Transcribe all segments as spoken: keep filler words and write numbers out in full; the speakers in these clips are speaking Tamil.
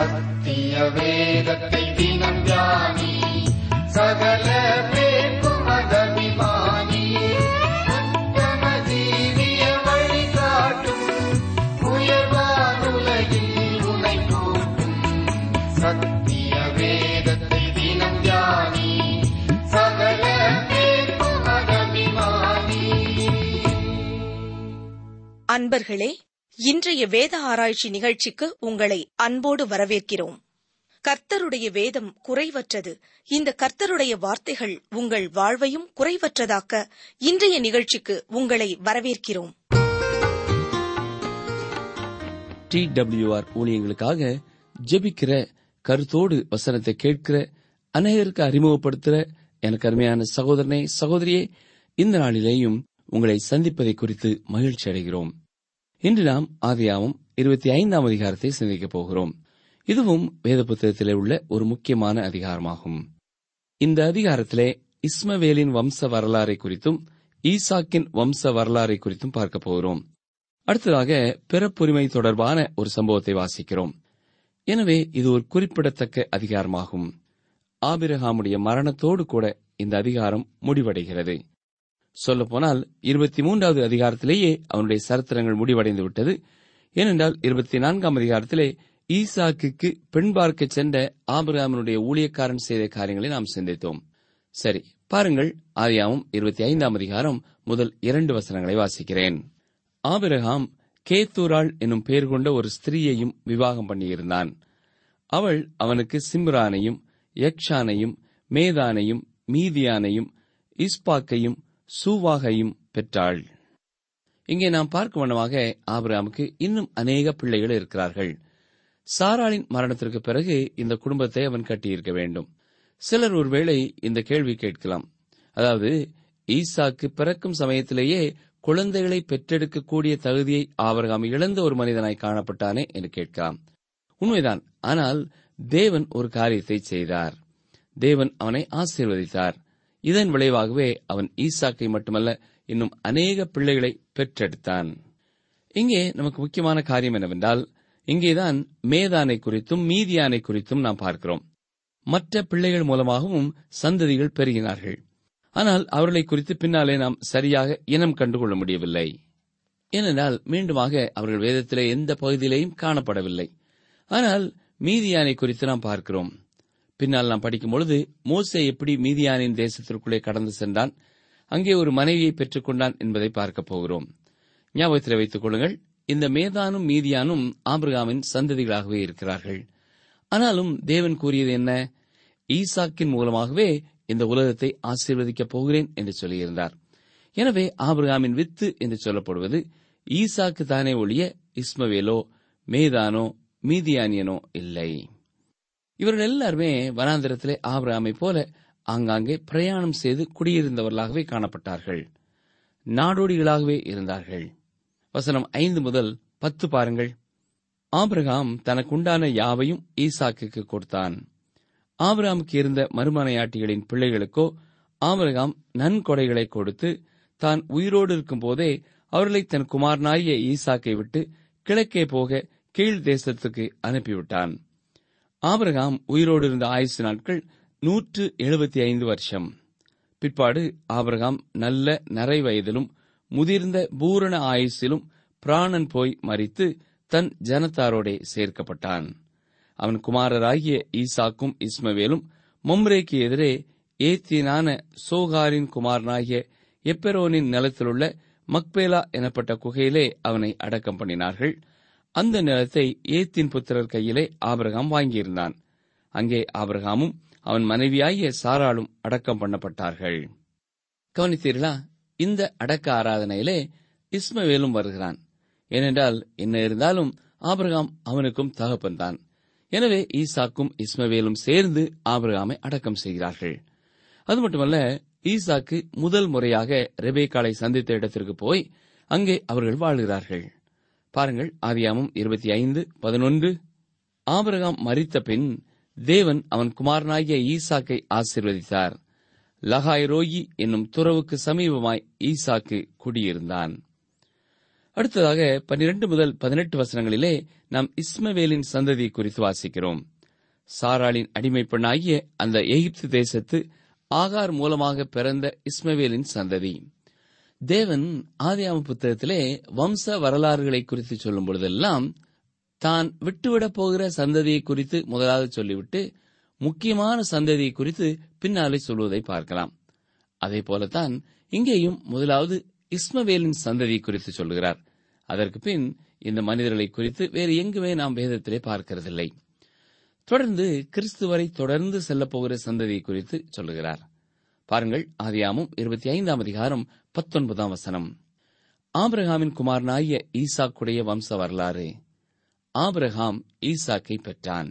சத்திய வேதத்தை தினம் தியானி, சகல பேர்க்கும் அபிமானி. உத்தம ஜீவிய வழி காட்டும், உயர்வான் உலகில் உனை கூட்டும். சத்திய வேதத்தை தினம் தியானி, சகல பேர்க்கும் அபிமானி. அன்பர்களே, இன்றைய வேத ஆராய்ச்சி நிகழ்ச்சிக்கு உங்களை அன்போடு வரவேற்கிறோம். கர்த்தருடைய வேதம் குறைவற்றது. இந்த கர்த்தருடைய வார்த்தைகள் உங்கள் வாழ்வையும் குறைவற்றதாக்க இன்றைய நிகழ்ச்சிக்கு உங்களை வரவேற்கிறோம். டி டபிள்யூ ஆர் ஊழியங்களுக்காக ஜெபிக்கிற, கருத்தோடு வசனத்தை கேட்கிற, அநேகருக்கு அறிமுகப்படுத்துகிற எனக்கு அருமையான சகோதரனே, சகோதரியே, இந்த நாளிலேயும் உங்களை சந்திப்பதை குறித்து மகிழ்ச்சி அடைகிறோம். இன்று நாம் ஆதியாகமம் இருபத்தி ஐந்தாம் அதிகாரத்தை சிந்திக்கப் போகிறோம். இதுவும் வேத புத்தகத்திலே உள்ள ஒரு முக்கியமான அதிகாரமாகும். இந்த அதிகாரத்திலே இஸ்மவேலின் வம்ச வரலாறை குறித்தும் ஈசாக்கின் வம்ச வரலாறை குறித்தும் பார்க்க போகிறோம். அடுத்ததாக பிறப்புரிமை தொடர்பான ஒரு சம்பவத்தை வாசிக்கிறோம். எனவே இது ஒரு குறிப்பிடத்தக்க அதிகாரமாகும். ஆபிரகாமுடைய மரணத்தோடு கூட இந்த அதிகாரம் முடிவடைகிறது. சொல்லப்போனால் இருபத்தி மூன்றாவது அதிகாரத்திலேயே அவனுடைய சரித்திரங்கள் முடிவடைந்து விட்டது. ஏனென்றால் இருபத்தி நான்காம் அதிகாரத்திலே ஈசாக்குக்கு பெண் பார்க்க சென்ற ஆபிரகாமினுடைய ஊழியக்காரன் செய்த காரியங்களை நாம் சிந்தித்தோம். சரி, பாருங்கள், ஆதியாகமம் இருபத்தி ஐந்தாம் அதிகாரம் முதல் இரண்டு வசனங்களை வாசிக்கிறேன். ஆபிரகாம் கேத்தூராள் என்னும் பெயர் கொண்ட ஒரு ஸ்திரீயையும் விவாகம் பண்ணியிருந்தான். அவள் அவனுக்கு சிம்ரானையும் யக்ஷானையும் மேதானையும் மீதியானையும் இஸ்பாக்கையும் சூவாகையும் பெற்றாள். இங்கே நாம் பார்க்கும் வண்ணமாக ஆபிரகாமுக்கு இன்னும் அநேக பிள்ளைகள் இருக்கிறார்கள். சாராளின் மரணத்திற்கு பிறகு இந்த குடும்பத்தை அவன் கட்டியிருக்க வேண்டும். சிலர் ஒருவேளை இந்த கேள்வி கேட்கலாம், அதாவது ஈசாக்கு பிறக்கும் சமயத்திலேயே குழந்தைகளை பெற்றெடுக்கக்கூடிய தகுதியை ஆபிரகாம் இழந்த ஒரு மனிதனாய் காணப்பட்டானே என்று கேட்கலாம். உண்மைதான். ஆனால் தேவன் ஒரு காரியத்தை செய்தார். தேவன் அவனை ஆசீர்வதித்தார். இதன் விளைவாகவே அவன் ஈசாக்கை மட்டுமல்ல, இன்னும் அநேக பிள்ளைகளை பெற்றெடுத்தான். இங்கே நமக்கு முக்கியமான காரியம் என்னவென்றால், இங்கேதான் மேதானை குறித்தும் மீதியானை குறித்தும் நாம் பார்க்கிறோம். மற்ற பிள்ளைகள் மூலமாகவும் சந்ததிகள் பெருகினார்கள். ஆனால் அவர்களை குறித்து பின்னாலே நாம் சரியாக இனம் கண்டுகொள்ள முடியவில்லை. ஏனென்றால் மீண்டுமாக அவர்கள் வேதத்திலே எந்த பகுதியிலேயும் காணப்படவில்லை. ஆனால் மீதியானை குறித்து நாம் பார்க்கிறோம். பின்னால் நாம் படிக்கும் பொழுது மோசே எப்படி மீதியானின் தேசத்திற்குள்ளே கடந்து சென்றான், அங்கே ஒரு மனைவியை பெற்றுக் கொண்டான் என்பதை பார்க்கப் போகிறோம். ஞாபகத்தில் வைத்துக் கொள்ளுங்கள், இந்த மேதானும் மீதியானும் ஆபிரகாமின் சந்ததிகளாகவே இருக்கிறார்கள். ஆனாலும் தேவன் கூறியது என்ன? ஈசாக்கின் மூலமாகவே இந்த உலகத்தை ஆசீர்வதிக்கப் போகிறேன் என்று சொல்லியிருந்தார். எனவே ஆபிரகாமின் வித்து என்று சொல்லப்படுவது ஈசாக்கு தானே ஒழிய இஸ்மவேலோ மேதானோ மீதியானியனோ இல்லை. இவர்கள் எல்லாருமே வனாந்திரத்திலே ஆபிரகாமை போல ஆங்காங்கே பிரயாணம் செய்து குடியிருந்தவர்களாகவே காணப்பட்டார்கள். நாடோடிகளாகவே இருந்தார்கள். வசனம் ஐந்து முதல் பத்து பாருங்கள். ஆபிரகாம் தனக்குண்டான யாவையும் ஈசாக்குக்கு கொடுத்தான். ஆபிரகாமுக்கு இருந்த மறுமனையாட்டிகளின் பிள்ளைகளுக்கோ ஆபிரகாம் நன்கொடைகளை கொடுத்து தான் உயிரோடு இருக்கும் போதே அவர்களை தன் குமாரனாகிய ஈசாக்கை விட்டு கிழக்கே போக கீழ் தேசத்துக்கு அனுப்பிவிட்டான். ஆபிரகாம் உயிரோடு இருந்த ஆயுசு நாட்கள் நூற்று எழுபத்தி ஐந்து வருஷம். பிற்பாடு ஆபிரகாம் நல்ல நரை வயதிலும் முதிர்ந்த பூரண ஆயுசிலும் பிராணன் போய் மரித்து தன் ஜனத்தாரோடே சேர்க்கப்பட்டான். அவன் குமாரராகிய ஈசாக்கும் இஸ்மவேலும் மம்ரேக்கு எதிரே ஏத்தியனான சோகாரின் குமாரனாகிய எப்பெரோனின் நிலத்திலுள்ள மக்பேலா எனப்பட்ட குகையிலே அவனை அடக்கம் பண்ணினார்கள். அந்த நிலத்தை ஏத்தின் புத்திரர் கையிலே ஆபிரகாம் வாங்கியிருந்தான். அங்கே ஆபிரகாமும் அவன் மனைவியாகிய சாராளும் அடக்கம் பண்ணப்பட்டார்கள். கவனித்தீர்களா? இந்த அடக்க ஆராதனையிலே இஸ்மவேலும் வருகிறான். ஏனென்றால் என்ன இருந்தாலும் ஆபிரகாம் அவனுக்கும் தகப்பன்தான். எனவே ஈசாக்கும் இஸ்மவேலும் சேர்ந்து ஆபிரகாமை அடக்கம் செய்கிறார்கள். அது மட்டுமல்ல, ஈசாக்கு முதல் முறையாக ரெபேக்காளை சந்தித்த இடத்திற்கு போய் அங்கே அவர்கள் வாழ்கிறார்கள். பாருங்கள், ஆதியாகமம் இருபத்தி ஐந்து பதினொன்று. ஆபிரகாம் மரித்த பின் தேவன் அவன் குமாரனாகிய ஈசாக்கை ஆசீர்வதித்தார். லகாய் ரோயி என்னும் துறவுக்கு சமீபமாய் ஈசாக்கு குடியிருந்தான். அடுத்ததாக பன்னிரண்டு முதல் பதினெட்டு வசனங்களிலே நாம் இஸ்மவேலின் சந்ததியை குறித்து வாசிக்கிறோம். சாராளின் அடிமை பெண்ணாகிய அந்த எகிப்து தேசத்து ஆகார் மூலமாக பிறந்த இஸ்மவேலின் சந்ததி. தேவன் ஆதியாகம புத்தகத்திலே வம்ச வரலாறுகளை குறித்து சொல்லும் பொழுதெல்லாம் தான் விட்டுவிடப் போகிற சந்ததியை குறித்து முதலாவது சொல்லிவிட்டு முக்கியமான சந்ததியை குறித்து பின்னாலே சொல்வதை பார்க்கலாம். அதே போலத்தான் இங்கேயும் முதலாவது இஸ்மவேலின் சந்ததியை குறித்து சொல்லுகிறார். அதற்கு பின் இந்த மனிதர்களை குறித்து வேறு எங்குமே நாம் வேதத்திலே பார்க்கிறதில்லை. தொடர்ந்து கிறிஸ்துவரை தொடர்ந்து செல்லப்போகிற சந்ததியை குறித்து சொல்லுகிறார். பாருங்கள், ஆதியாகமம் இருபத்தி ஐந்தாம் அதிகாரம் பத்தொன்பதாம் வசனம். ஆபிரகாமின் குமாரனாகிய ஈசாக்குடைய வம்ச வரலாறு. ஆபிரகாம் ஈசாக்கை பெற்றான்.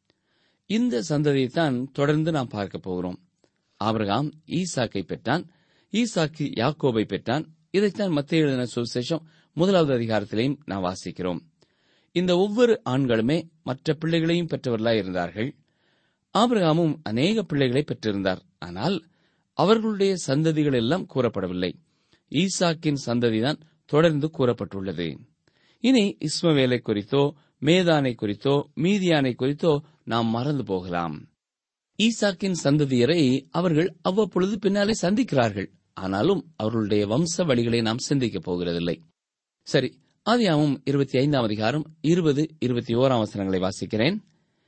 இந்த சந்ததியைத்தான் தொடர்ந்து நாம் பார்க்க போகிறோம். ஆபிரகாம் ஈசாக்கை பெற்றான், ஈசாக்கு யாக்கோபை பெற்றான். இதைத்தான் மத்தேயு எழுதின சுவிசேஷம் முதலாவது அதிகாரத்திலேயும் நாம் வாசிக்கிறோம். இந்த ஒவ்வொரு ஆண்களுமே மற்ற பிள்ளைகளையும் பெற்றவர்களாய் இருந்தார்கள். ஆபிரகாமும் அநேக பிள்ளைகளை பெற்றிருந்தார். ஆனால் அவர்களுடைய சந்ததிகள் எல்லாம் கூறப்படவில்லை. ஈசாக்கின் சந்ததிதான் தொடர்ந்து கூறப்பட்டுள்ளது. இனி இஸ்மவேலை குறித்தோ மேதானை குறித்தோ மீதியானை குறித்தோ நாம் மறந்து போகலாம். ஈசாக்கின் சந்ததியரை அவர்கள் அவ்வப்பொழுது பின்னாலே சந்திக்கிறார்கள். ஆனாலும் அவர்களுடைய வம்ச வழிகளை நாம் சிந்திக்கப் போகிறதில்லை. சரி, ஆதியாகமம் இருபத்தி ஐந்தாம் அதிகாரம் இருபது இருபத்தி ஓராம் வசனங்களை வாசிக்கிறேன்.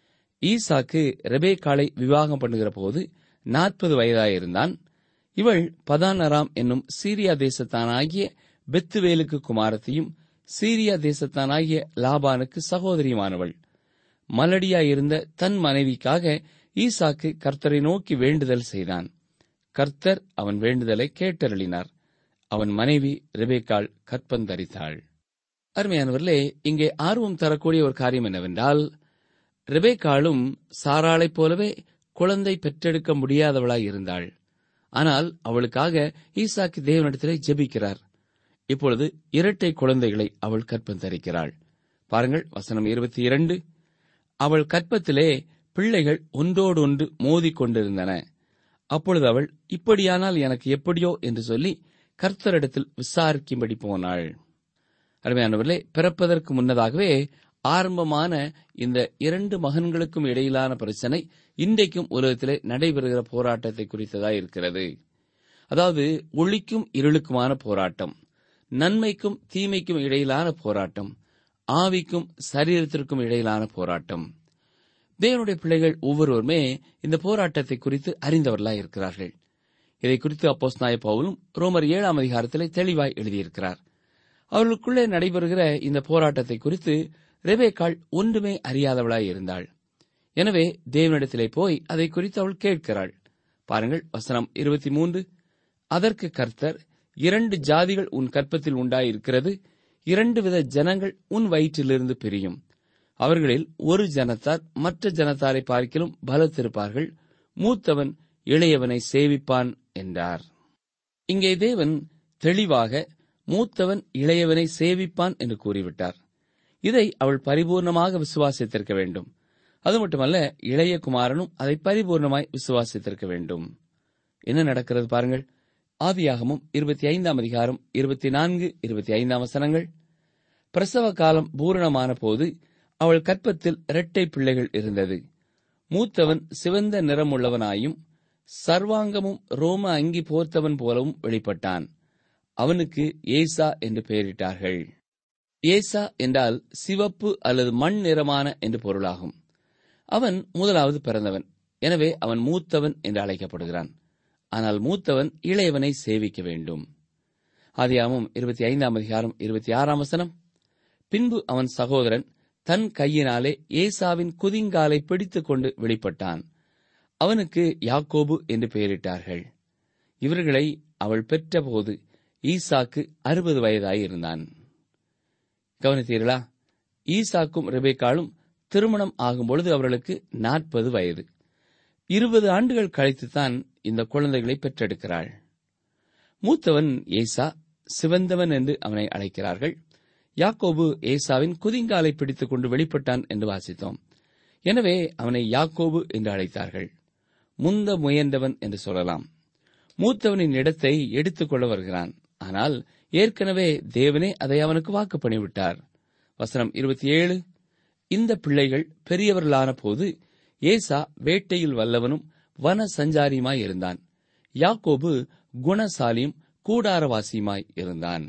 ஈசாக்கு ரெபேக்காளை விவாகம் பண்ணுகிற போது நாற்பது வயதாயிருந்தான். இவள் பதான் அராம் என்னும் சீரியா தேசத்தானாகிய பெத்துவேலுக்கு குமாரத்தையும் சீரியா தேசத்தானாகிய லாபானுக்கு சகோதரியுமானவள். மலடியாயிருந்த தன் மனைவிக்காக ஈசாக்கு கர்த்தரை நோக்கி வேண்டுதல் செய்தான். கர்த்தர் அவன் வேண்டுதலை கேட்டருளினார். அவன் மனைவி ரெபேக்காள் கற்பந்தரித்தாள். அருமையானவர்களே, இங்கே ஆர்வம் தரக்கூடிய ஒரு காரியம் என்னவென்றால், ரெபேக்காளும் சாராளைப் போலவே குழந்தை பெற்றெடுக்க முடியாதவளாய் இருந்தாள். ஆனால் அவளுக்காக ஈசாக்கு தேவனிடத்திலே ஜெபிக்கிறார். இப்பொழுது இரட்டை குழந்தைகளை அவள் கற்பந்தரிக்கிறாள். பாருங்கள், வசனம் இருபத்தி இரண்டு. அவள் கற்பத்திலே பிள்ளைகள் ஒன்றோடொன்று மோதிக்கொண்டிருந்தன. அப்பொழுது அவள், இப்படியானால் எனக்கு எப்படியோ என்று சொல்லி கர்த்தரிடத்தில் விசாரிக்கும்படி போனாள். அருமையானவர்களே, பிறப்பதற்கு முன்னதாகவே ஆரம்பமான இந்த இரண்டு மகன்களுக்கும் இடையிலான பிரச்சனை இன்றைக்கும் உலகத்திலே நடைபெறுகிற போராட்டத்தை குறித்ததாய் இருக்கிறது. அதாவது ஒளிக்கும் இருளுக்குமான போராட்டம், நன்மைக்கும் தீமைக்கும் இடையிலான போராட்டம், ஆவிக்கும் சரீரத்திற்கும் இடையிலான போராட்டம். தேவனுடைய பிள்ளைகள் ஒவ்வொருவருமே இந்த போராட்டத்தை குறித்து அறிந்தவர்களாய் இருக்கிறார்கள். இதை குறித்து அப்போஸ்தலனாகிய பவுலும் ரோமர் ஏழாம் அதிகாரத்திலே தெளிவாய் எழுதியிருக்கிறார். அவர்களுக்குள்ளே நடைபெறுகிற இந்த போராட்டத்தை குறித்து ரெபேக்காள் ஒன்றுமே அறியாதவளாய் இருந்தாள். எனவே தேவனிடத்திலே போய் அதை குறித்து அவள் கேட்கிறாள். பாருங்கள், வசனம் இருபத்தி மூன்று. அதற்கு கர்த்தர், இரண்டு ஜாதிகள் உன் கற்பத்தில் உண்டாயிருக்கிறது, இரண்டு வித ஜனங்கள் உன் வயிற்றிலிருந்து பிரியும். அவர்களில் ஒரு ஜனத்தார் மற்ற ஜனத்தாரை பார்க்கிலும் பலத்திருப்பார்கள், மூத்தவன் இளையவனை சேவிப்பான் என்றார். இங்கே தேவன் தெளிவாக மூத்தவன் இளையவனை சேவிப்பான் என்று கூறிவிட்டார். இதை அவள் பரிபூர்ணமாக விசுவாசித்திருக்க வேண்டும். அது மட்டுமல்ல, இளைய குமாரனும் அதை பரிபூர்ணமாய் விசுவாசித்திருக்க வேண்டும். என்ன நடக்கிறது பாருங்கள். ஆதியாகமம் இருபத்தி ஐந்தாம் அதிகாரம் இருபத்தி நான்கு இருபத்தி ஐந்தாம் வசனங்கள். பிரசவ காலம் பூரணமான போது அவள் கற்பத்தில் இரட்டை பிள்ளைகள் இருந்தது. மூத்தவன் சிவந்த நிறமுள்ளவனாயும் சர்வாங்கமும் ரோம அங்கி போர்த்தவன் போலவும் வெளிப்பட்டான். அவனுக்கு ஏசா என்று பெயரிட்டார்கள். ஏசா என்றால் சிவப்பு அல்லது மண் நிறமான என்று பொருளாகும். அவன் முதலாவது பிறந்தவன். எனவே அவன் மூத்தவன் என்று அழைக்கப்படுகிறான். ஆனால் மூத்தவன் இளையவனை சேவிக்க வேண்டும். ஆதியாகமம் இருபத்தி ஐந்தாம் அதிகாரம் இருபத்தி ஆறாம் வசனம். பின்பு அவன் சகோதரன் தன் கையினாலே ஏசாவின் குதிங்காலை பிடித்துக் கொண்டு வெளிப்பட்டான். அவனுக்கு யாக்கோபு என்று பெயரிட்டார்கள். இவர்களை அவள் பெற்றபோது ஈசாக்கு அறுபது வயதாயிருந்தான். கவனித்தீர்களா? ஈசாக்கும் ரெபேக்காளும் திருமணம் ஆகும்பொழுது அவர்களுக்கு நாற்பது வயது. இருபது ஆண்டுகள் கழித்துத்தான் இந்த குழந்தைகளை பெற்றெடுக்கிறாள். மூத்தவன் ஏசா, சிவந்தவன் என்று அவனை அழைக்கிறார்கள். யாக்கோபு ஏசாவின் குதிங்காலை பிடித்துக் கொண்டு வெளிப்பட்டான் என்று வாசித்தோம். எனவே அவனை யாக்கோபு என்று அழைத்தார்கள். முந்த முயன்றவன் என்று சொல்லலாம். மூத்தவனின் இடத்தை எடுத்துக் கொள்ள வருகிறான். ஆனால் ஏற்கனவே தேவனே அதை அவனுக்கு வாக்கு பண்ணிவிட்டார். வசனம் இருபத்தி ஏழு, இந்த பிள்ளைகள் பெரியவர்களான போது ஏசா வேட்டையில் வல்லவனும் வன சஞ்சாரியுமாய் இருந்தான். யாக்கோபு குணசாலியும் கூடாரவாசியுமாய் இருந்தான்.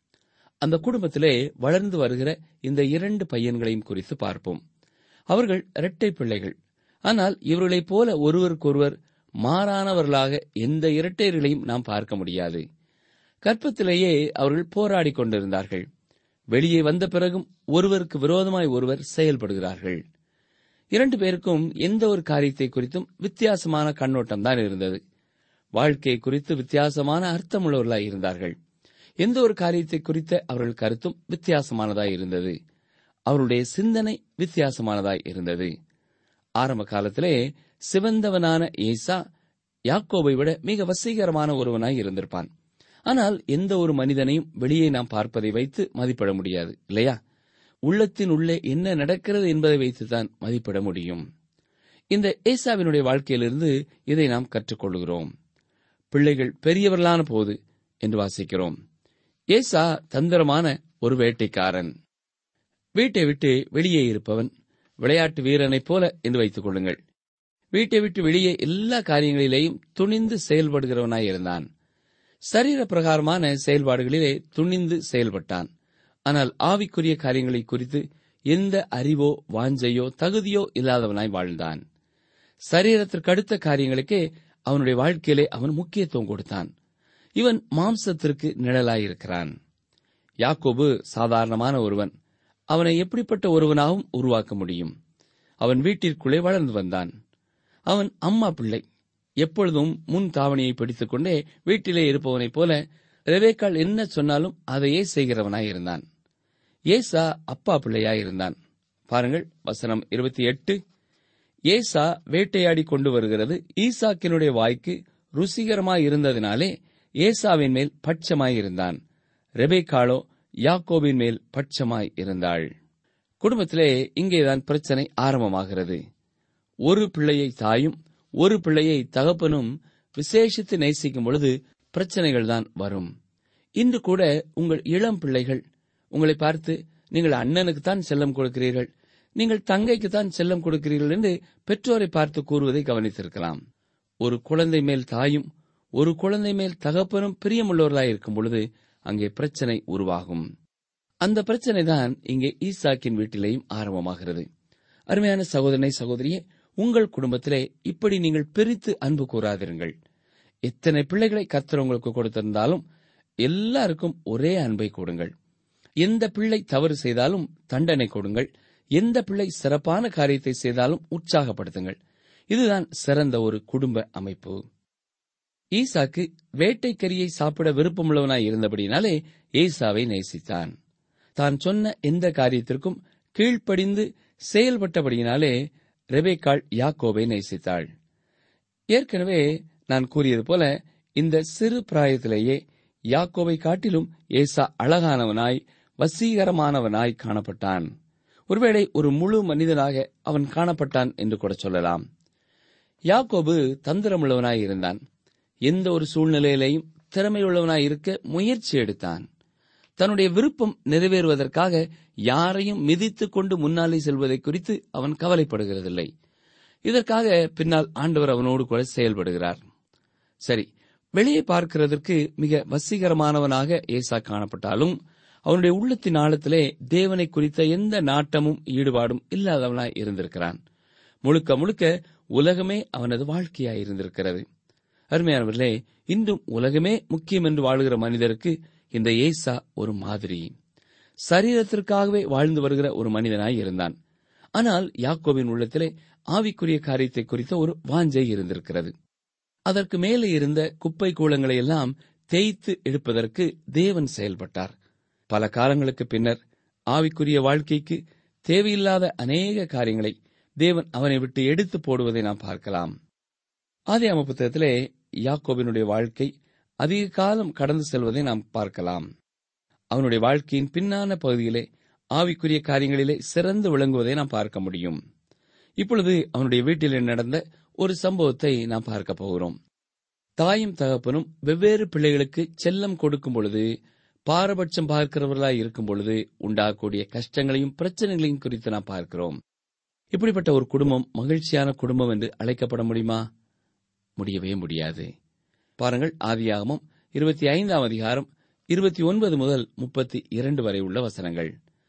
அந்த குடும்பத்திலே வளர்ந்து வருகிற இந்த இரண்டு பையன்களையும் குறித்து பார்ப்போம். அவர்கள் இரட்டை பிள்ளைகள். ஆனால் இவர்களைப் போல ஒருவருக்கொருவர் மாறானவர்களாக எந்த இரட்டையர்களையும் நாம் பார்க்க முடியாது. கற்பத்திலேயே அவர்கள் போராடி கொண்டிருந்தார்கள். வெளியே வந்த பிறகும் ஒருவருக்கு விரோதமாய் ஒருவர் செயல்படுகிறார்கள். இரண்டு பேருக்கும் எந்த ஒரு காரியத்தை குறித்தும் வித்தியாசமான கண்ணோட்டம்தான் இருந்தது. வாழ்க்கை குறித்து வித்தியாசமான அர்த்தமுள்ளவர்களாய் இருந்தார்கள். எந்த ஒரு காரியத்தை குறித்த அவர்கள் கருத்தும் வித்தியாசமானதாய் இருந்தது. அவருடைய சிந்தனை வித்தியாசமானதாய் இருந்தது. ஆரம்ப காலத்திலே சிவந்தவனான ஏசா யாக்கோபை விட மிக வசீகரமான ஒருவனாய் இருந்திருப்பான். ஆனால் எந்த ஒரு மனிதனையும் வெளியே நாம் பார்ப்பதை வைத்து மதிப்பிட முடியாது, இல்லையா? உள்ளத்தின் உள்ளே என்ன நடக்கிறது என்பதை வைத்துதான் மதிப்பிட முடியும். இந்த ஏசாவினுடைய வாழ்க்கையிலிருந்து இதை நாம் கற்றுக்கொள்கிறோம். பிள்ளைகள் பெரியவர்களான போது என்று வாசிக்கிறோம். ஏசா தந்திரமான ஒரு வேட்டைக்காரன், வீட்டை விட்டு வெளியே இருப்பவன், விளையாட்டு வீரனைப் போல என்று வைத்துக் கொள்ளுங்கள். வீட்டை விட்டு வெளியே எல்லா காரியங்களிலேயும் துணிந்து செயல்படுகிறவனாய் இருந்தான். சரீர பிரகாரமான செயல்பாடுகளிலே துணிந்து செயல்பட்டான். ஆனால் ஆவிக்குரிய காரியங்களை குறித்து எந்த அறிவோ வாஞ்சையோ தகுதியோ இல்லாதவனாய் வாழ்ந்தான். சரீரத்திற்கு அடுத்த காரியங்களுக்கே அவனுடைய வாழ்க்கையிலே அவன் முக்கியத்துவம் கொடுத்தான். இவன் மாம்சத்திற்கு நிழலாயிருக்கிறான். யாக்கோபு சாதாரணமான ஒருவன். அவனை எப்படிப்பட்ட ஒருவனாகவும் உருவாக்க முடியும். அவன் வீட்டிற்குள்ளே வளர்ந்து வந்தான். அவன் அம்மா பிள்ளை. எப்பொழுதும் முன் தாவணியை பிடித்துக் கொண்டே வீட்டிலே இருப்பவனைப் போல ரெபேக்காள் என்ன சொன்னாலும் அதையே செய்கிறவனாயிருந்தான். ஏசா அப்பா பிள்ளையாயிருந்தான். பாருங்கள், வசனம் இருபத்தி எட்டு. ஏசா வேட்டையாடி கொண்டு வருகிறது ஈசாக்கினுடைய வாய்க்கு ருசிகரமாயிருந்ததினாலே ஏசாவின் மேல் பட்சமாயிருந்தான். ரெபேக்காளோ யாக்கோபின் மேல் பட்சமாய் இருந்தாள். குடும்பத்திலே இங்கேதான் பிரச்சனை ஆரம்பமாகிறது. ஒரு பிள்ளையை தாயும் ஒரு பிள்ளையை தகப்பனும் விசேஷித்து நேசிக்கும் பொழுது பிரச்சனைகள் தான் வரும். இன்று கூட உங்கள் இளம் பிள்ளைகள் உங்களை பார்த்து, நீங்கள் அண்ணனுக்குத்தான் செல்லம் கொடுக்கிறீர்கள், நீங்கள் தங்கைக்குத்தான் செல்லம் கொடுக்கிறீர்கள் என்று பெற்றோரை பார்த்து கூறுவதை கவனித்திருக்கலாம். ஒரு குழந்தை மேல் தாயும் ஒரு குழந்தை மேல் தகப்பனும் பிரியமுள்ளவர்களாய் இருக்கும் பொழுது அங்கே பிரச்சனை உருவாகும். அந்த பிரச்சனை தான் இங்கே ஈசாக்கின் வீட்டிலேயும் ஆரம்பமாகிறது. அருமையான சகோதரனை சகோதரியே, உங்கள் குடும்பத்திலே இப்படி நீங்கள் பிரித்து அன்பு கூறாதிருங்கள். எத்தனை பிள்ளைகளை கர்த்தர் உங்களுக்கு கொடுத்திருந்தாலும் எல்லாருக்கும் ஒரே அன்பை கொடுங்கள். எந்த பிள்ளை தவறு செய்தாலும் தண்டனை கொடுங்கள். எந்த பிள்ளை சிறப்பான காரியத்தை செய்தாலும் உற்சாகப்படுத்துங்கள். இதுதான் சிறந்த ஒரு குடும்ப அமைப்பு. ஈசாக்கு வேட்டைக்கரியை சாப்பிட விருப்பமுள்ளவனாய் இருந்தபடினாலே ஏசாவை நேசித்தான். தான் சொன்ன எந்த காரியத்திற்கும் கீழ்ப்படிந்து செயல்பட்டபடியினாலே ரெபேக்காள் யாக்கோபை நேசித்தாள். ஏற்கனவே நான் கூறியது போல இந்த சிறு பிராயத்திலேயே யாக்கோபை காட்டிலும் ஏசா அழகானவனாய் வசீகரமானவனாய் காணப்பட்டான். ஒருவேளை ஒரு முழு மனிதனாக அவன் காணப்பட்டான் என்று கூட சொல்லலாம். யாக்கோபு தந்திரமுள்ளவனாய் இருந்தான். எந்த ஒரு சூழ்நிலையிலையும் திறமையுள்ளவனாய் இருக்க முயற்சி எடுத்தான். தன்னுடைய விருப்பம் நிறைவேறுவதற்காக யாரையும் மிதித்துக் கொண்டு முன்னாலே செல்வதை குறித்து அவன் கவலைப்படுகிறதில்லை. இதற்காக பின்னால் ஆண்டவர் அவனோடு கூட செயல்படுகிறார். சரி, வெளியே பார்க்கிறதற்கு மிக வசீகரமானவனாக ஏசா காணப்பட்டாலும் அவனுடைய உள்ளத்தின் ஆழத்திலே தேவனை குறித்த எந்த நாட்டமும் ஈடுபாடும் இல்லாதவனாய் இருந்திருக்கிறான். முழுக்க முழுக்க உலகமே அவனது வாழ்க்கையாய் இருந்திருக்கிறது. அருமையானவர்களே, இன்றும் உலகமே முக்கியம் என்று வாழ்கிற மனிதருக்கு இந்த ஏசா ஒரு மாதிரி. சரீரத்திற்காகவே வாழ்ந்து வருகிற ஒரு மனிதனாய் இருந்தான். ஆனால் யாக்கோபின் உள்ளத்திலே ஆவிக்குரிய காரியத்தை குறித்த ஒரு வாஞ்சை இருந்திருக்கிறது. அதற்கு மேலே இருந்த குப்பை கூளங்களை எல்லாம் தேய்த்து எடுப்பதற்கு தேவன் செயல்பட்டார். பல காலங்களுக்கு பின்னர் ஆவிக்குரிய வாழ்க்கைக்கு தேவையில்லாத அநேக காரியங்களை தேவன் அவனை விட்டு எடுத்து போடுவதை நாம் பார்க்கலாம். ஆதியாகம புத்தகத்திலே யாக்கோபினுடைய வாழ்க்கை அதிக காலம் கடந்து செல்வதை நாம் பார்க்கலாம். அவனுடைய வாழ்க்கையின் பின்னான பகுதியிலே ஆவிக்குரிய காரியங்களிலே சிறந்து விளங்குவதை நாம் பார்க்க முடியும். இப்பொழுது அவனுடைய வீட்டிலே நடந்த ஒரு சம்பவத்தை நாம் பார்க்க போகிறோம். தாயும் தகப்பனும் வெவ்வேறு பிள்ளைகளுக்கு செல்லம் கொடுக்கும் பொழுது பாரபட்சம் பார்க்கிறவர்களாய் இருக்கும் பொழுது உண்டாகக்கூடிய கஷ்டங்களையும் பிரச்சனைகளையும் குறித்து நாம் பார்க்கிறோம். இப்படிப்பட்ட ஒரு குடும்பம் மகிழ்ச்சியான குடும்பம் என்று அழைக்கப்பட முடியுமா? முடியவே முடியாது. பாருங்கள், ஆதியாகமம் இருபத்தி ஐந்தாம் அதிகாரம் இருபத்தி ஒன்பது முதல் முப்பத்தி இரண்டு வரை உள்ள வசனங்கள்.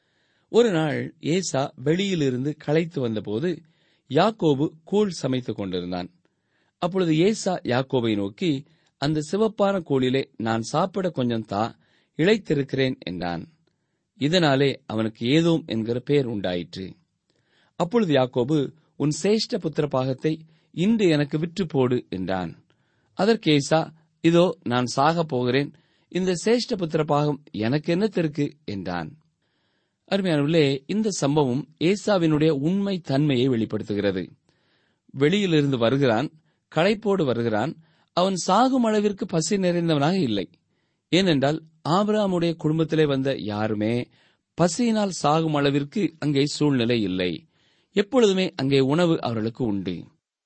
ஒரு நாள் ஏசா வெளியிலிருந்து களைத்து வந்தபோது யாக்கோபு கூழ் சமைத்துக் கொண்டிருந்தான். அப்பொழுது ஏசா யாக்கோபை நோக்கி, அந்த சிவப்பான கூழிலே நான் சாப்பிட கொஞ்சம் தா, இளைத்திருக்கிறேன் என்றான். இதனாலே அவனுக்கு ஏதோம் என்கிற பெயர் உண்டாயிற்று. அப்பொழுது யாக்கோபு, உன் சேஷ்ட புத்திர பாகத்தை இன்று எனக்கு விற்று போடு என்றான். அதற்கு ஏசா, இதோ நான் சாகப் போகிறேன், இந்த சேஷ்ட புத்திர பாகம் எனக்கு என்னத்திற்கு என்றான். அருமையானவர்களே, இந்த சம்பவம் ஏசாவினுடைய உண்மை தன்மையை வெளிப்படுத்துகிறது. வெளியிலிருந்து வருகிறான், களைப்போடு வருகிறான். அவன் சாகும் அளவிற்கு பசி நிறைந்தவனாக இல்லை. ஏனென்றால் ஆபிரகாமுடைய குடும்பத்திலே வந்த யாருமே பசியினால் சாகும் அளவிற்கு அங்கே சூழ்நிலை இல்லை. எப்பொழுதுமே அங்கே உணவு அவர்களுக்கு உண்டு.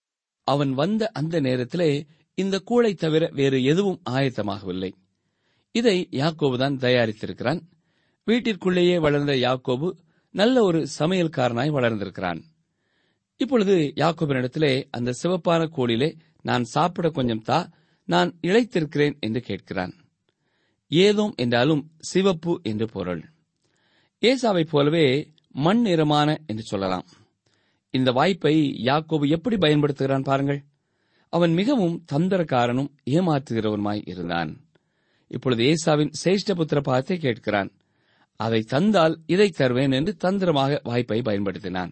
அவன் வந்த அந்த நேரத்திலே இந்த கூழை தவிர வேறு எதுவும் ஆயத்தமாகவில்லை. இதை யாக்கோபுதான் தயாரித்திருக்கிறான். வீட்டிற்குள்ளேயே வளர்ந்த யாக்கோபு நல்ல ஒரு சமையல்காரனாய் வளர்ந்திருக்கிறான். இப்பொழுது யாக்கோபினிடத்திலே அந்த சிவப்பான கோளிலே நான் சாப்பிட கொஞ்சம் தா, நான் இளைத்திருக்கிறேன் என்று கேட்கிறான். ஏதோம் என்றாலும் சிவப்பு என்று பொருள். ஏசாவைப் போலவே மண் நிறமான என்று சொல்லலாம். இந்த வாய்ப்பை யாக்கோபு எப்படி பயன்படுத்துகிறான் பாருங்கள். அவன் மிகவும் தந்திரக்காரனும் ஏமாற்றுகிறவனுமாய் இருந்தான். இப்பொழுது ஏசாவின் சேஷ்டபுத்திர பாகத்தை கேட்கிறான். அதை தந்தால் இதை தருவேன் என்று தந்திரமாக வாய்ப்பை பயன்படுத்தினான்.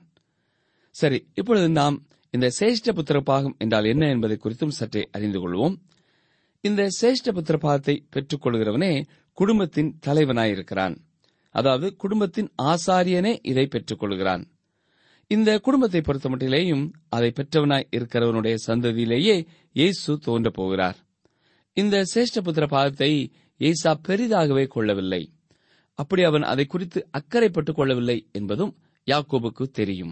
சரி, இப்பொழுது நாம் இந்த சேஷ்டபுத்திர பாகம் என்றால் என்ன என்பதை குறித்தும் சற்றே அறிந்து கொள்வோம். இந்த சேஷ்டபுத்திர பாகத்தை பெற்றுக் கொள்கிறவனே குடும்பத்தின் தலைவனாயிருக்கிறான். அதாவது குடும்பத்தின் ஆசாரியனே இதை பெற்றுக் கொள்கிறான். இந்த குடும்பத்தை பொறுத்தமட்டிலேயும் அதை பெற்றவனாய் இருக்கிறவனுடைய சந்ததியிலேயே இயேசு தோன்றப் போகிறார். இந்த சேஷ்டபுத்திர பாகத்தை ஏசா பெரிதாகவே கொள்ளவில்லை. அப்படி அவன் அதை குறித்து அக்கறைப்பட்டுக் கொள்ளவில்லை என்பதும் யாக்கோபுக்கு தெரியும்.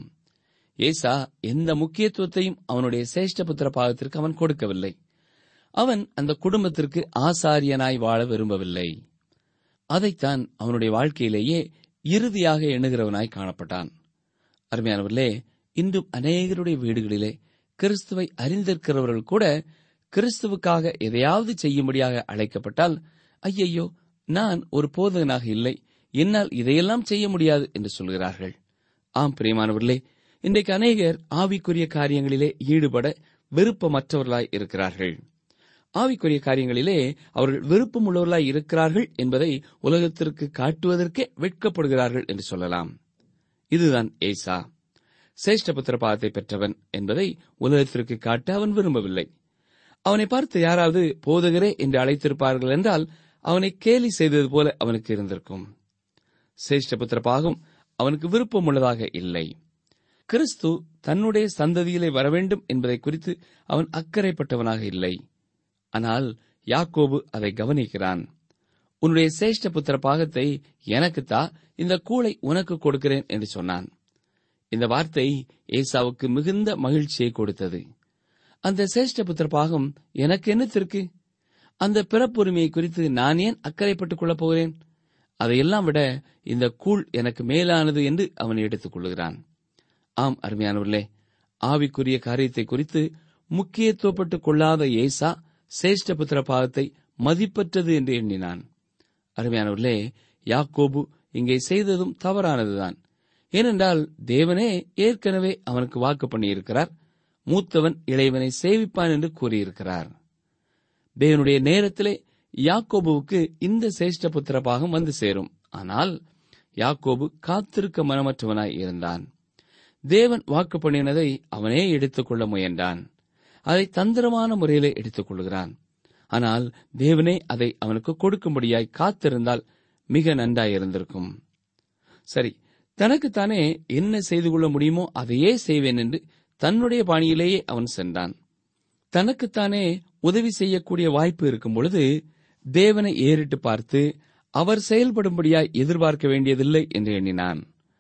ஏசா எந்த முக்கியத்துவத்தையும் அவனுடைய சேஷ்டபுத்திர பாகத்திற்கு அவன் கொடுக்கவில்லை. அவன் அந்த குடும்பத்திற்கு ஆசாரியனாய் வாழ விரும்பவில்லை. அதைத்தான் அவனுடைய வாழ்க்கையிலேயே இறுதியாக எண்ணுகிறவனாய் காணப்பட்டான். அருமையானவர்களே, இன்றும் அநேகருடைய வீடுகளிலே கிறிஸ்துவை அறிந்திருக்கிறவர்கள் கூட கிறிஸ்துவுக்காக எதையாவது செய்யும்படியாக அழைக்கப்பட்டால், ஐயையோ, நான் ஒரு போதகனாக இல்லை, என்னால் இதையெல்லாம் செய்ய முடியாது என்று சொல்கிறார்கள். ஆம் பிரியமானவர்களே, இன்றைக்கு அநேகர் ஆவிக்குரிய காரியங்களிலே ஈடுபட விருப்பமற்றவர்களாய் இருக்கிறார்கள். ஆவிக்குரிய காரியங்களிலே அவர்கள் விருப்பம் உள்ளவர்களாய் இருக்கிறார்கள் என்பதை உலகத்திற்கு காட்டுவதற்கே வெட்கப்படுகிறார்கள் என்று சொல்லலாம். இதுதான் ஏசா. சேஷ்டபுத்திர பாகத்தை பெற்றவன் என்பதை உலகத்திற்கு காட்ட அவன் விரும்பவில்லை. அவனை பார்த்து யாராவது போதகரே என்று அழைத்திருப்பார்கள் என்றால் அவனை கேலி செய்தது போல அவனுக்கு இருந்திருக்கும். சேஷ்டபுத்திர பாகம் அவனுக்கு விருப்பம் உள்ளதாக இல்லை. கிறிஸ்து தன்னுடைய சந்ததியிலே வரவேண்டும் என்பதை குறித்து அவன் அக்கறைப்பட்டவனாக இல்லை. ஆனால் யாக்கோபு அதை கவனிக்கிறான். உன்னுடைய சேஷ்டபுத்திர பாகத்தை எனக்குத்தா, இந்த கூளை உனக்கு கொடுக்கிறேன் என்று சொன்னான். இந்த வார்த்தை ஏசாவுக்கு மிகுந்த மகிழ்ச்சியை கொடுத்தது. அந்த சேஷ்டபுத்திர பாகம் எனக்கு என்னத்திற்கு? அந்த பிறப்புரிமையை குறித்து நான் ஏன் அக்கறைப்பட்டுக் கொள்ளப் போகிறேன்? அதையெல்லாம் விட இந்த கூழ் எனக்கு மேலானது என்று அவன் எடுத்துக் கொள்கிறான். ஆம் அருமையானவர்களே, ஆவிக்குரிய காரியத்தை குறித்து முக்கியத்துவப்பட்டுக் கொள்ளாத ஏசா சேஷ்டபுத்திர பாகத்தை மதிப்பற்றது என்று எண்ணினான். அருமையானவர்களே, யாக்கோபு இங்கே செய்ததும் தவறானதுதான். ஏனென்றால் தேவனே ஏற்கனவே அவனுக்கு வாக்கு பண்ணியிருக்கிறார். மூத்தவன் இளையவனை சேவிப்பான் என்று கூறியிருக்கிறார். தேவனுடைய நேரத்திலே யாக்கோபுவுக்கு இந்த சேஷ்டபுத்திர பாகம் வந்து சேரும். ஆனால் யாக்கோபு காத்திருக்க மனமற்றவனாய் இருந்தான். தேவன் வாக்கு பண்ணினதை அவனே எடுத்துக் கொள்ள முயன்றான். அதை தந்திரமான முறையிலே எடுத்துக் கொள்கிறான். ஆனால் தேவனே அதை அவனுக்கு கொடுக்கும்படியாய் காத்திருந்தால் மிக நன்றாயிருந்திருக்கும். சரி, தனக்குத்தானே என்ன செய்து கொள்ள முடியுமோ அதையே செய்வேன் என்று தன்னுடைய பாணியிலேயே அவன் சென்றான். தனக்குத்தானே உதவி செய்யக்கூடிய வாய்ப்பு இருக்கும் பொழுது தேவனை ஏறிட்டு பார்த்து அவர் செயல்படும்படியாய் எதிர்பார்க்க வேண்டியதில்லை என்று எண்ணினான்.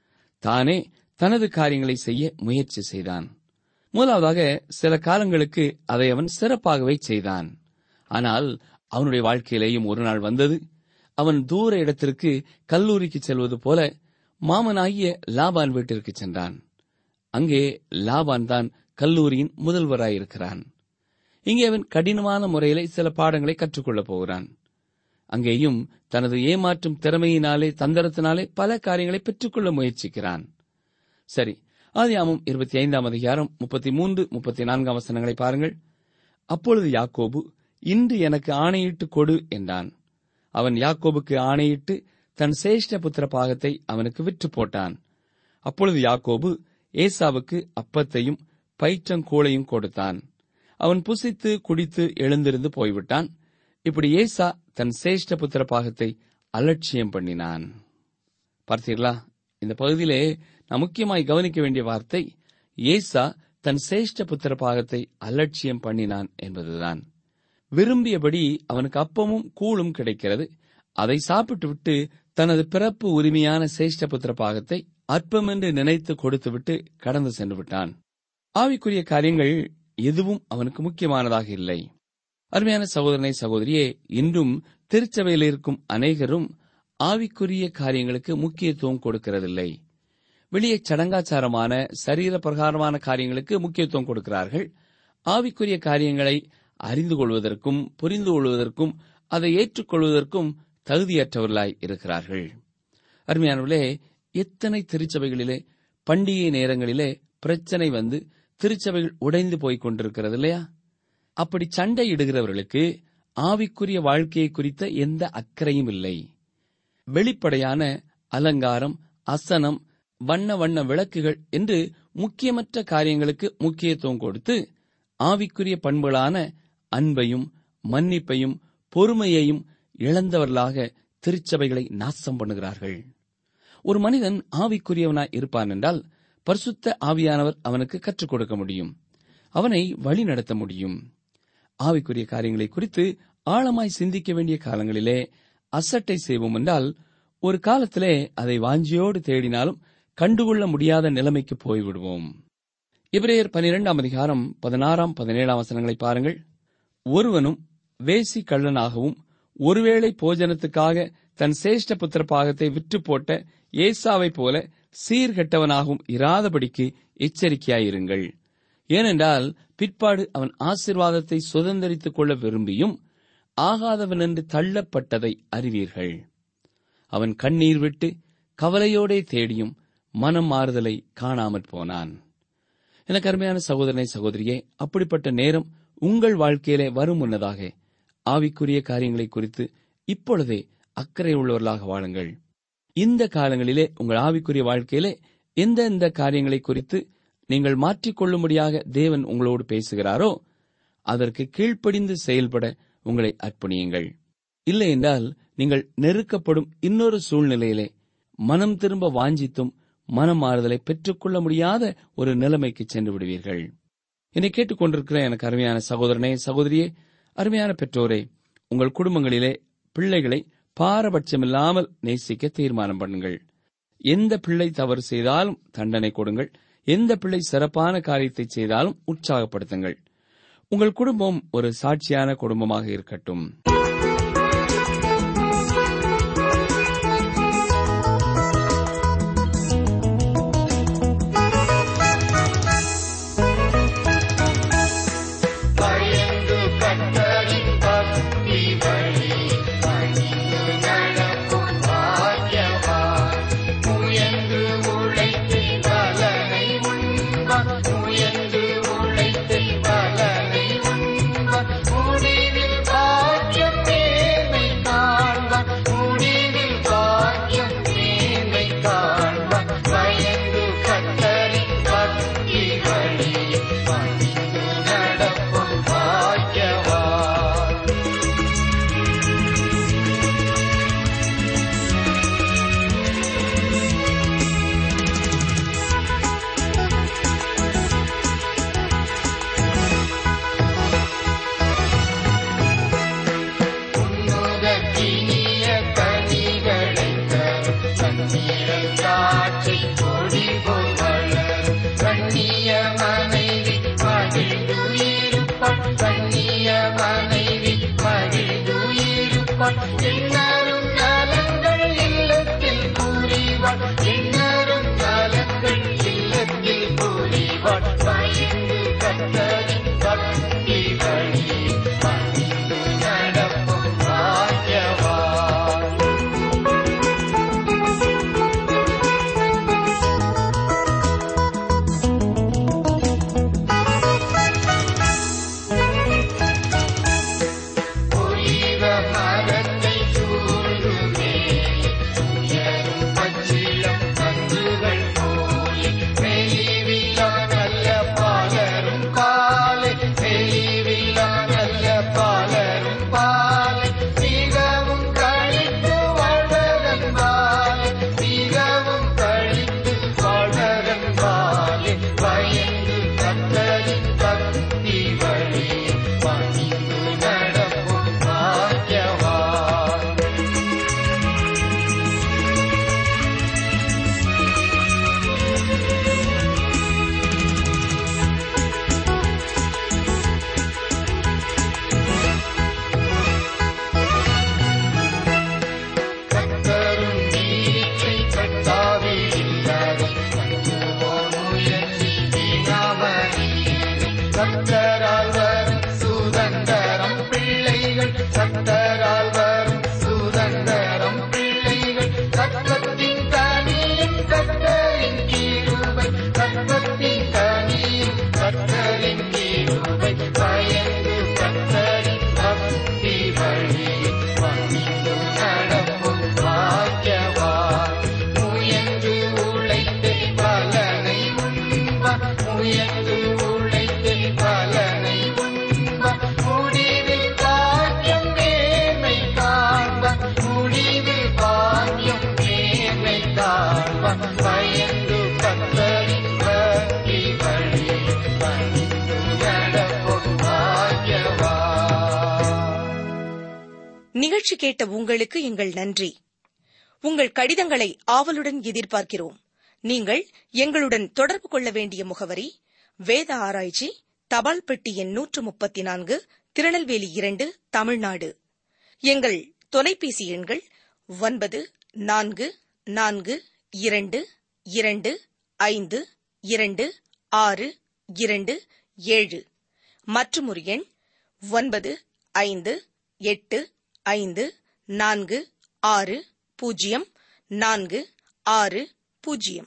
தானே தனது காரியங்களை செய்ய முயற்சி செய்தான். முதலாவதாக சில காலங்களுக்கு அதை அவன் சிறப்பாகவே செய்தான். ஆனால் அவனுடைய வாழ்க்கையிலேயும் ஒரு நாள் வந்தது. அவன் தூர இடத்திற்கு கல்லூரிக்கு செல்வது போல மாமனாகிய லாபான் வீட்டிற்கு சென்றான். அங்கே லாபான் தான் கல்லூரியின் முதல்வராயிருக்கிறான். இங்கே அவன் கடினமான முறையிலே சில பாடங்களை கற்றுக்கொள்ளப் போகிறான். அங்கேயும் தனது ஏமாற்றும் திறமையினாலே தந்திரத்தினாலே பல காரியங்களை பெற்றுக்கொள்ள முயற்சிக்கிறான். சரி, ஆதியாகமம் இருபத்தி ஐந்தாம் அதிகாரம் முப்பத்தி மூன்று முப்பத்தி நான்காம் வசனங்களை பாருங்கள். அப்பொழுது யாக்கோபு, இன்று எனக்கு ஆணையிட்டு கொடு என்றான். அவன் யாக்கோபுக்கு ஆணையிட்டு தன் சேஷ்ட புத்திர பாகத்தை அவனுக்கு விற்று போட்டான். அப்பொழுது யாக்கோபு ஏசாவுக்கு அப்பத்தையும் பயிற்றங்கூளையும் கொடுத்தான். அவன் புசித்து குடித்து எழுந்திருந்து போய்விட்டான். இப்படி ஏசா தன் சேஷ்ட புத்திர பாகத்தை அலட்சியம் பண்ணினான். பார்த்தீர்களா? இந்த பகுதியிலே நாம் முக்கியமாய் கவனிக்க வேண்டிய வார்த்தை, ஏசா தன் சேஷ்ட புத்திர பாகத்தை அலட்சியம் பண்ணினான் என்பதுதான். விரும்பியபடி அவனுக்கு அப்பமும் கூழும் கிடைக்கிறது. அதை சாப்பிட்டுவிட்டு தனது பிறப்பு உரிமையான சேஷ்ட புத்திர பாகத்தை அற்பம் என்று நினைத்து கொடுத்துவிட்டு கடந்து சென்று விட்டான். ஆவிக்குரிய காரியங்கள் எதுவும் அவனுக்கு முக்கியமானதாக இல்லை. அருமையான சகோதரனை சகோதரியே, இன்றும் திருச்சபையில் இருக்கும் அநேகரும் ஆவிக்குரிய காரியங்களுக்கு முக்கியத்துவம் கொடுக்கிறதில்லை. வெளியே சடங்காச்சாரமான சரீர பிரகாரமான காரியங்களுக்கு முக்கியத்துவம் கொடுக்கிறார்கள். ஆவிக்குரிய காரியங்களை அறிந்து கொள்வதற்கும் புரிந்து கொள்வதற்கும் அதை ஏற்றுக்கொள்வதற்கும் தகுதியற்றவர்களாய் இருக்கிறார்கள். அருமையானவர்களே, எத்தனை திருச்சபைகளிலே பண்டிகை நேரங்களிலே பிரச்சனை வந்து திருச்சபைகள் உடைந்து போய்க் கொண்டிருக்கிறது இல்லையா? அப்படி சண்டையிடுகிறவர்களுக்கு ஆவிக்குரிய வாழ்க்கையை குறித்த எந்த அக்கறையும் இல்லை. வெளிப்படையான அலங்காரம், அசனம், வண்ண வண்ண விளக்குகள் என்று முக்கியமற்ற காரியங்களுக்கு முக்கியத்துவம் கொடுத்து ஆவிக்குரிய பண்புகளான அன்பையும் மன்னிப்பையும் பொறுமையையும் இழந்தவர்களாக திருச்சபைகளை நாசம் பண்ணுகிறார்கள். ஒரு மனிதன் ஆவிக்குரியவனாய் இருப்பான் என்றால் பரிசுத்த ஆவியானவர் அவனுக்கு கற்றுக் கொடுக்க முடியும், அவனை வழி நடத்த முடியும். ஆவிக்குரிய காரியங்களை குறித்து ஆழமாய் சிந்திக்க வேண்டிய காலங்களிலே அசட்டை செய்வோம் என்றால் ஒரு காலத்திலே அதை வாஞ்சியோடு தேடினாலும் கண்டுகொள்ள முடியாத நிலைமைக்கு போய்விடுவோம். எபிரேயர் பனிரெண்டாம் அதிகாரம் பதினாறாம் பதினேழாம் வசனங்களை பாருங்கள். ஒருவனும் வேசி கள்ளனாகவும் ஒருவேளை போஜனத்துக்காக தன் சேஷ்ட புத்திர பாகத்தை விற்று போட்ட ஏசாவைப் போல சீர்கெட்டவனாகவும் இராதபடிக்கு எச்சரிக்கையாயிருங்கள். ஏனென்றால் பிற்பாடு அவன் ஆசீர்வாதத்தை சுதந்திரித்துக் கொள்ள விரும்பியும் ஆகாதவனென்று தள்ளப்பட்டதை அறிவீர்கள். அவன் கண்ணீர் விட்டு கவலையோடே தேடியும் மனம் மாறுதலை காணாமற் போனான். எனக்கு அருமையான சகோதரனை சகோதரியே, அப்படிப்பட்ட நேரம் உங்கள் வாழ்க்கையிலே வரும் முன்னதாக ஆவிக்குரிய காரியங்களை குறித்து இப்பொழுதே அக்கறை உள்ளவர்களாக வாழுங்கள். இந்த காலங்களிலே உங்கள் ஆவிக்குரிய வாழ்க்கையிலே எந்த எந்த காரியங்களை குறித்து நீங்கள் மாற்றிக்கொள்ளும்படியாக தேவன் உங்களோடு பேசுகிறாரோ அதற்கு கீழ்ப்படிந்து செயல்பட உங்களை அர்ப்பணியுங்கள். இல்லை என்றால் நீங்கள் நெருக்கப்படும் இன்னொரு சூழ்நிலையிலே மனம் திரும்ப வாஞ்சித்தும் மனம் மாறுதலை பெற்றுக்கொள்ள முடியாத ஒரு நிலைமைக்கு சென்று விடுவீர்கள். என்னை கேட்டுக் கொண்டிருக்கிற எனக்கு அருமையான சகோதரனே சகோதரியே, அருமையான பெற்றோரே, உங்கள் குடும்பங்களிலே பிள்ளைகளை பாரபட்சமில்லாமல் நேசிக்க தீர்மானம் பண்ணுங்கள். எந்த பிள்ளை தவறு செய்தாலும் தண்டனை கொடுங்கள். எந்த பிள்ளை சிறப்பான காரியத்தை செய்தாலும் உற்சாகப்படுத்துங்கள். உங்கள் குடும்பம் ஒரு சாட்சியான குடும்பமாக இருக்கட்டும். கண்ணிய மனைவி மகிழ்ந்து இருப்பாள். எல்லாரும் உழைத்து உழைத்து பலனை உண்ப முடிவில் பாக்கியம் மேன்மை காண்ப முடிவில் பாக்கியம் மேன்மை காண்ப பயந்து கர்த்தரின் பக்தி வழி பணிந்து நடப்போம் பாக்கியவான். நிகழ்ச்சி கேட்ட உங்களுக்கு எங்கள் நன்றி. உங்கள் கடிதங்களை ஆவலுடன் எதிர்பார்க்கிறோம். நீங்கள் எங்களுடன் தொடர்பு கொள்ள வேண்டிய முகவரி: வேத ஆராய்ச்சி, தபால் பெட்டி எண் நூற்று முப்பத்தி நான்கு, திருநெல்வேலி இரண்டு, தமிழ்நாடு. எங்கள் தொலைபேசி எண்கள் ஒன்பது நான்கு நான்கு இரண்டு இரண்டு ஐந்து இரண்டு ஆறு இரண்டு ஏழு மற்றும் ஒரு எண் ஒன்பது ஐந்து எட்டு ஐந்து நான்கு ஆறு பூஜ்ஜியம் நான்கு ஆறு பூஜ்ஜியம்.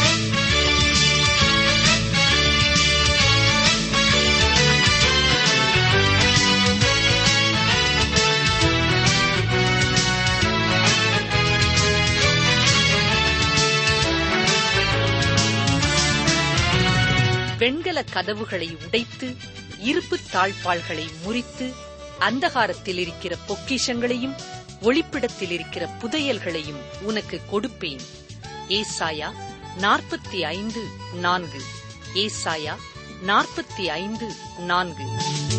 வெண்கல கதவுகளை உடைத்து இருப்பு தாழ்பாள்களை முறித்து அந்தகாரத்தில் இருக்கிற பொக்கிஷங்களையும் ஒளிப்பிடத்தில் இருக்கிற புதையல்களையும் உனக்கு கொடுப்பேன். ஏசாயா நாற்பத்தி ஐந்து நான்கு. ஏசாயா நாற்பத்தி ஐந்து நான்கு.